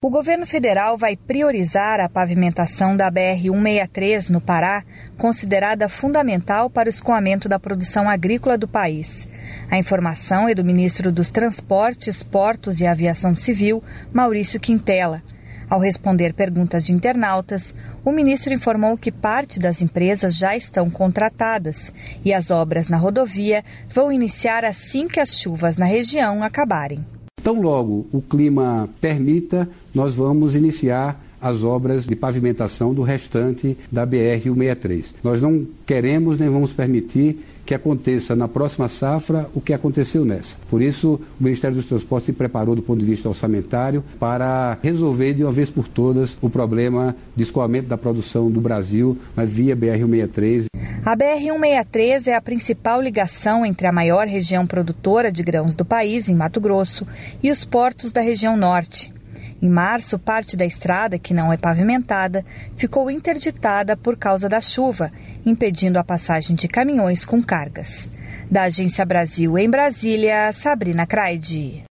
O governo federal vai priorizar a pavimentação da BR-163 no Pará, considerada fundamental para o escoamento da produção agrícola do país. A informação é do ministro dos Transportes, Portos e Aviação Civil, Maurício Quintela. Ao responder perguntas de internautas, o ministro informou que parte das empresas já estão contratadas e as obras na rodovia vão iniciar assim que as chuvas na região acabarem. Tão logo o clima permita, nós vamos iniciar as obras de pavimentação do restante da BR-163. Nós não queremos nem vamos permitir que aconteça na próxima safra o que aconteceu nessa. Por isso, o Ministério dos Transportes se preparou do ponto de vista orçamentário para resolver de uma vez por todas o problema de escoamento da produção do Brasil via BR-163. A BR-163 é a principal ligação entre a maior região produtora de grãos do país, em Mato Grosso, e os portos da região norte. Em março, parte da estrada, que não é pavimentada, ficou interditada por causa da chuva, impedindo a passagem de caminhões com cargas. Da Agência Brasil em Brasília, Sabrina Craide.